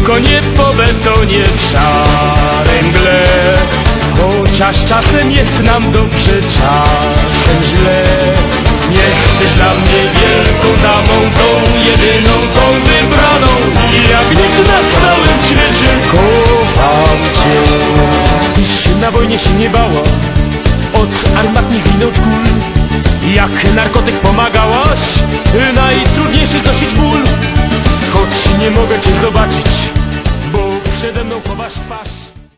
tylko nie po betonie w szarej mgle. Chociaż czasem jest nam dobrze, czasem źle. Jesteś dla mnie wielką damą, tą jedyną, tą wybraną. I jak nikt na całym świecie kocham cię. Tyś na wojnie się nie bała od armatnych win, od kul. Jak narkotyk pomagałaś najtrudniejszy znosić ból. Choć nie mogę cię zobaczyć, bo przede mną chowasz twarz.